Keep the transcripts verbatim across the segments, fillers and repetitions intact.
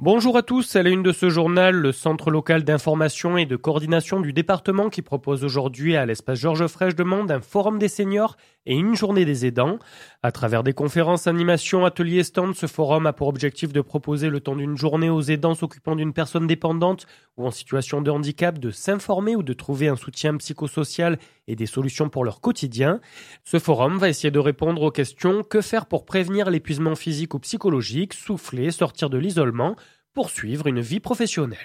Bonjour à tous, à la une de ce journal, le Centre local d'information et de coordination du département qui propose aujourd'hui à l'espace Georges Frêche de Mende un forum des seniors et une journée des aidants. À travers des conférences, animations, ateliers, stands, ce forum a pour objectif de proposer le temps d'une journée aux aidants s'occupant d'une personne dépendante ou en situation de handicap de s'informer ou de trouver un soutien psychosocial et des solutions pour leur quotidien. Ce forum va essayer de répondre aux questions: que faire pour prévenir l'épuisement physique ou psychologique, souffler, sortir de l'isolement, poursuivre une vie professionnelle.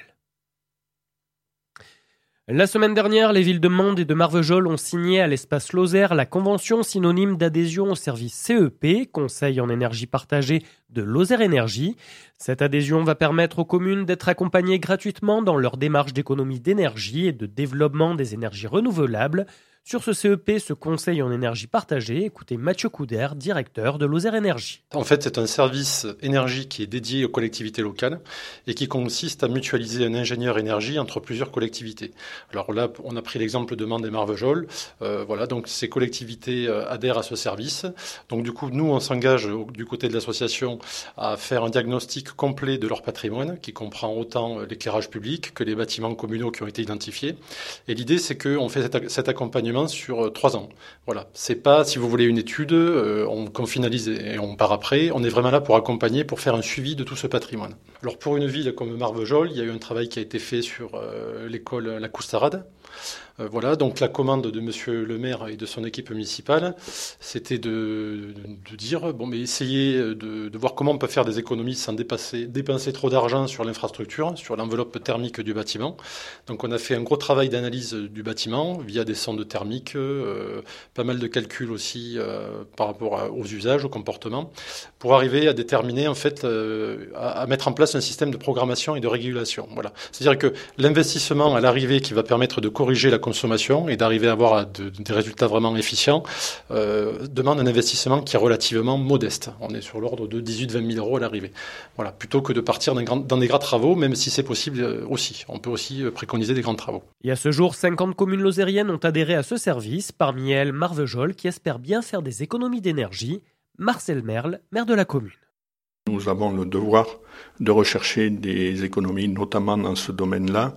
La semaine dernière, les villes de Mende et de Marvejols ont signé à l'espace Lozère la convention synonyme d'adhésion au service C E P, Conseil en énergie partagée de Lozère Énergie. Cette adhésion va permettre aux communes d'être accompagnées gratuitement dans leur démarche d'économie d'énergie et de développement des énergies renouvelables. Sur ce C E P, ce conseil en énergie partagée, écoutez Mathieu Couder, directeur de Lozère Énergie. En fait, c'est un service énergie qui est dédié aux collectivités locales et qui consiste à mutualiser un ingénieur énergie entre plusieurs collectivités. Alors là, on a pris l'exemple de Mende et Marvejols. Euh, voilà, donc ces collectivités euh, adhèrent à ce service. Donc du coup, nous, on s'engage au, du côté de l'association à faire un diagnostic complet de leur patrimoine qui comprend autant l'éclairage public que les bâtiments communaux qui ont été identifiés. Et l'idée, c'est qu'on fait cet, cet accompagnement sur trois ans. Voilà, c'est pas, si vous voulez, une étude euh, on, qu'on finalise et on part après. On est vraiment là pour accompagner, pour faire un suivi de tout ce patrimoine. Alors pour une ville comme Marvejols, il y a eu un travail qui a été fait sur euh, l'école La Coustarade. Euh, voilà, donc la commande de Monsieur le maire et de son équipe municipale, c'était de, de, de dire, bon, mais essayez de, de voir comment on peut faire des économies sans dépasser, dépenser trop d'argent sur l'infrastructure, sur l'enveloppe thermique du bâtiment. Donc on a fait un gros travail d'analyse du bâtiment via des sondes thermiques, euh, pas mal de calculs aussi euh, par rapport à, aux usages, au comportement, pour arriver à déterminer, en fait, euh, à, à mettre en place un système de programmation et de régulation. Voilà. C'est-à-dire que l'investissement à l'arrivée qui va permettre de corriger la consommation et d'arriver à avoir de, des résultats vraiment efficients euh, demande un investissement qui est relativement modeste. On est sur l'ordre de dix-huit à vingt mille euros à l'arrivée. Voilà, plutôt que de partir dans, grand, dans des grands travaux, même si c'est possible aussi. On peut aussi préconiser des grands travaux. Et à ce jour, cinquante communes lozériennes ont adhéré à ce service, parmi elles Marvejols qui espère bien faire des économies d'énergie. Marcel Merle, maire de la commune. Nous avons le devoir de rechercher des économies, notamment dans ce domaine-là,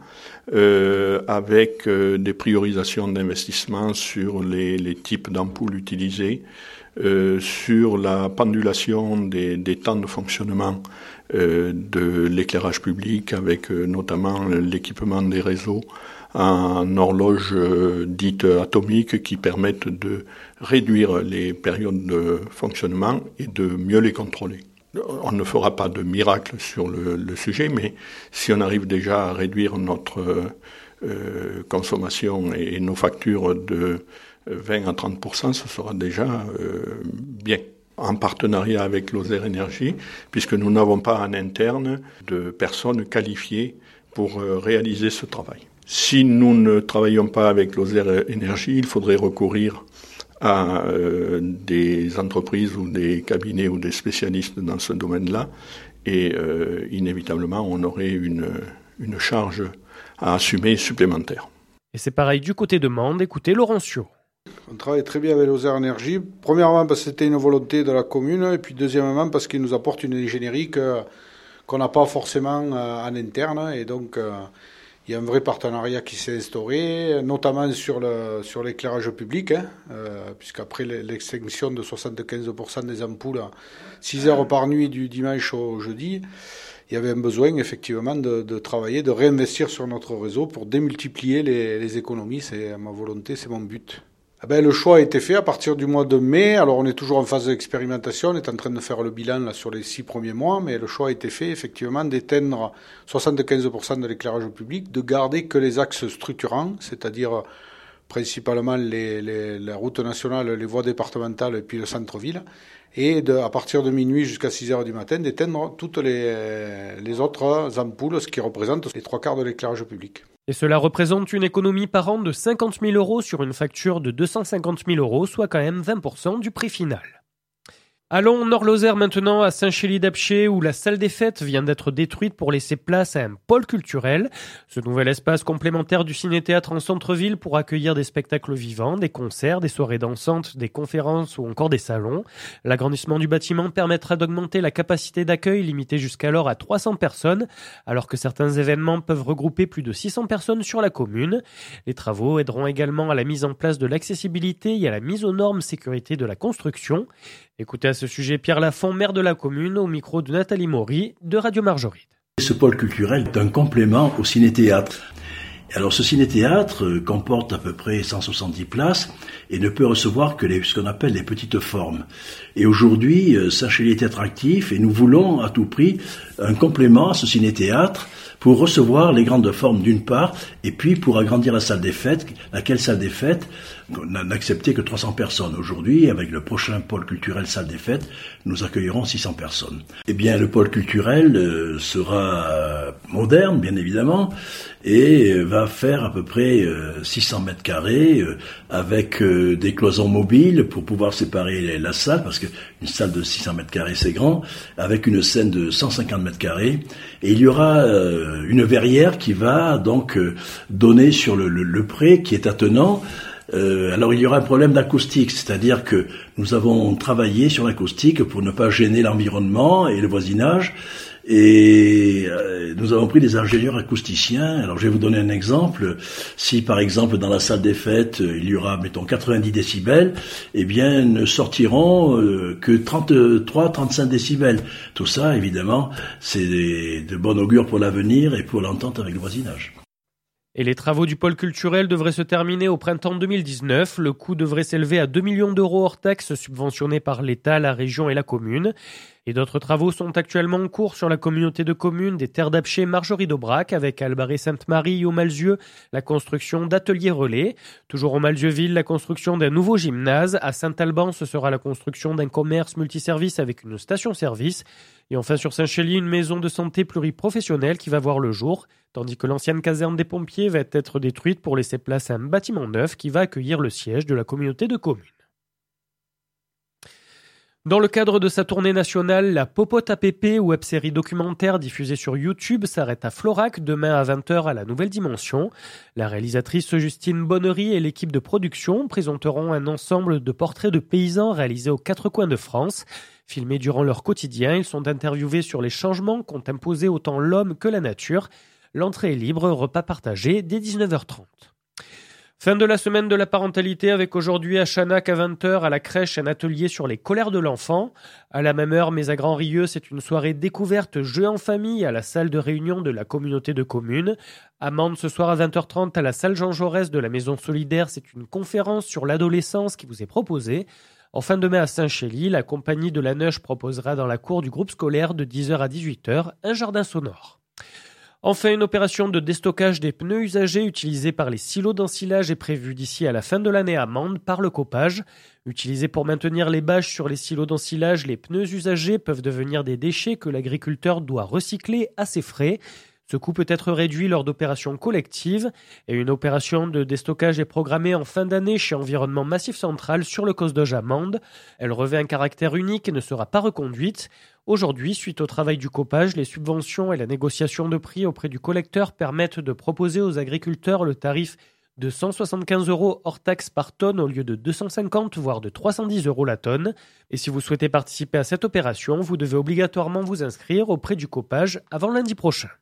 euh, avec euh, des priorisations d'investissement sur les, les types d'ampoules utilisées, euh, sur la pendulation des, des temps de fonctionnement euh, de l'éclairage public, avec euh, notamment l'équipement des réseaux en horloges euh, dites atomiques qui permettent de réduire les périodes de fonctionnement et de mieux les contrôler. On ne fera pas de miracle sur le, le sujet, mais si on arrive déjà à réduire notre euh, consommation et, et nos factures de vingt à trente pour cent, ce sera déjà euh, bien. En partenariat avec Lozère Énergie, puisque nous n'avons pas en interne de personnes qualifiées pour euh, réaliser ce travail. Si nous ne travaillons pas avec Lozère Énergie, il faudrait recourir à euh, des entreprises ou des cabinets ou des spécialistes dans ce domaine-là, et euh, inévitablement on aurait une, une charge à assumer supplémentaire. Et c'est pareil du côté de Mende, écoutez Laurencio. On travaille très bien avec Lozère Énergie, premièrement parce que c'était une volonté de la commune, et puis deuxièmement parce qu'il nous apporte une ingénierie que, qu'on n'a pas forcément euh, en interne, et donc euh, il y a un vrai partenariat qui s'est instauré, notamment sur, le, sur l'éclairage public, hein, euh, puisqu'après l'extinction de soixante-quinze pour cent des ampoules, six heures par nuit du dimanche au jeudi, il y avait un besoin effectivement de, de travailler, de réinvestir sur notre réseau pour démultiplier les, les économies. C'est ma volonté, c'est mon but. Eh ben, le choix a été fait à partir du mois de mai. Alors on est toujours en phase d'expérimentation, on est en train de faire le bilan là, sur les six premiers mois, mais le choix a été fait effectivement d'éteindre soixante-quinze pour cent de l'éclairage public, de garder que les axes structurants, c'est-à-dire principalement les, les, les routes nationales, les voies départementales et puis le centre-ville, et de, à partir de minuit jusqu'à six heures du matin, d'éteindre toutes les, les autres ampoules, ce qui représente les trois quarts de l'éclairage public. Et cela représente une économie par an de cinquante mille euros sur une facture de deux cent cinquante mille euros, soit quand même vingt pour cent du prix final. Allons en Nord-Lozère maintenant à Saint-Chély-d'Apcher où la salle des fêtes vient d'être détruite pour laisser place à un pôle culturel. Ce nouvel espace complémentaire du ciné-théâtre en centre-ville pour accueillir des spectacles vivants, des concerts, des soirées dansantes, des conférences ou encore des salons. L'agrandissement du bâtiment permettra d'augmenter la capacité d'accueil limitée jusqu'alors à trois cents personnes, alors que certains événements peuvent regrouper plus de six cents personnes sur la commune. Les travaux aideront également à la mise en place de l'accessibilité et à la mise aux normes sécurité de la construction. Écoutez à ce sujet Pierre Lafont, maire de la commune, au micro de Nathalie Maury de Radio Margeride. Ce pôle culturel est un complément au ciné-théâtre. Alors ce ciné-théâtre comporte à peu près cent soixante-dix places et ne peut recevoir que les, ce qu'on appelle les petites formes. Et aujourd'hui, Saint-Chély est attractif et nous voulons à tout prix un complément à ce ciné-théâtre pour recevoir les grandes formes d'une part, et puis pour agrandir la salle des fêtes, laquelle salle des fêtes n'a accepté que trois cents personnes. Aujourd'hui, avec le prochain pôle culturel salle des fêtes, nous accueillerons six cents personnes. Eh bien, le pôle culturel euh, sera euh, moderne, bien évidemment, et euh, va faire à peu près euh, six cents mètres carrés, euh, avec euh, des cloisons mobiles pour pouvoir séparer la salle, parce qu'une salle de six cents mètres carrés, c'est grand, avec une scène de cent cinquante mètres carrés, et il y aura euh, une verrière qui va donc euh, donner sur le, le, le pré qui est attenant. Euh, alors il y aura un problème d'acoustique, c'est-à-dire que nous avons travaillé sur l'acoustique pour ne pas gêner l'environnement et le voisinage, et euh, nous avons pris des ingénieurs acousticiens. Alors je vais vous donner un exemple. Si par exemple dans la salle des fêtes il y aura mettons quatre-vingt-dix décibels, eh bien ne sortiront euh, que trente-trois à trente-cinq décibels. Tout ça évidemment c'est de bon augure pour l'avenir et pour l'entente avec le voisinage. Et les travaux du pôle culturel devraient se terminer au printemps deux mille dix-neuf. Le coût devrait s'élever à deux millions d'euros hors taxes subventionnés par l'État, la région et la commune. Et d'autres travaux sont actuellement en cours sur la communauté de communes des Terres d'Apcher Margerie d'Aubrac avec Albaré-Sainte-Marie au Malzieu, la construction d'ateliers relais. Toujours au Malzieu-Ville, la construction d'un nouveau gymnase. À Saint-Alban, ce sera la construction d'un commerce multiservice avec une station-service. Et enfin sur Saint-Chély, une maison de santé pluriprofessionnelle qui va voir le jour, tandis que l'ancienne caserne des pompiers va être détruite pour laisser place à un bâtiment neuf qui va accueillir le siège de la communauté de communes. Dans le cadre de sa tournée nationale, la Popote A P P, web-série documentaire diffusée sur YouTube, s'arrête à Florac demain à vingt heures à la Nouvelle Dimension. La réalisatrice Justine Bonnery et l'équipe de production présenteront un ensemble de portraits de paysans réalisés aux quatre coins de France. Filmés durant leur quotidien, ils sont interviewés sur les changements qu'ont imposés autant l'homme que la nature. L'entrée est libre, repas partagé dès dix-neuf heures trente. Fin de la semaine de la parentalité avec aujourd'hui à Chanac à vingt heures à la crèche un atelier sur les colères de l'enfant. À la même heure, mais à Grand-Rieux, c'est une soirée découverte jeux en famille à la salle de réunion de la communauté de communes. À Mende, ce soir à vingt heures trente à la salle Jean Jaurès de la Maison Solidaire, c'est une conférence sur l'adolescence qui vous est proposée. En fin de mai à Saint-Chély, la compagnie de la Neuche proposera dans la cour du groupe scolaire de dix heures à dix-huit heures un jardin sonore. Enfin, une opération de déstockage des pneus usagés utilisés par les silos d'ensilage est prévue d'ici à la fin de l'année à Mende par le copage. Utilisés pour maintenir les bâches sur les silos d'ensilage, les pneus usagés peuvent devenir des déchets que l'agriculteur doit recycler à ses frais. Ce coût peut être réduit lors d'opérations collectives et une opération de déstockage est programmée en fin d'année chez Environnement Massif Central sur le Cosdoge à Mende. Elle revêt un caractère unique et ne sera pas reconduite. Aujourd'hui, suite au travail du copage, les subventions et la négociation de prix auprès du collecteur permettent de proposer aux agriculteurs le tarif de cent soixante-quinze euros hors taxe par tonne au lieu de deux cent cinquante voire de trois cent dix euros la tonne. Et si vous souhaitez participer à cette opération, vous devez obligatoirement vous inscrire auprès du copage avant lundi prochain.